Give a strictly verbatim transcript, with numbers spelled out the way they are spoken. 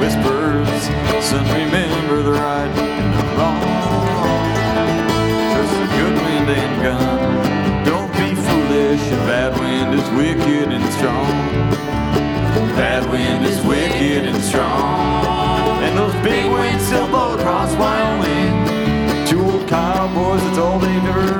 whispers, son, remember the right and the wrong. Trust a good wind and gun, don't be foolish, a bad wind is wicked and strong. Bad wind is wicked and strong. And those big winds still blow across Wyoming. Two old cowboys, that's all they've ever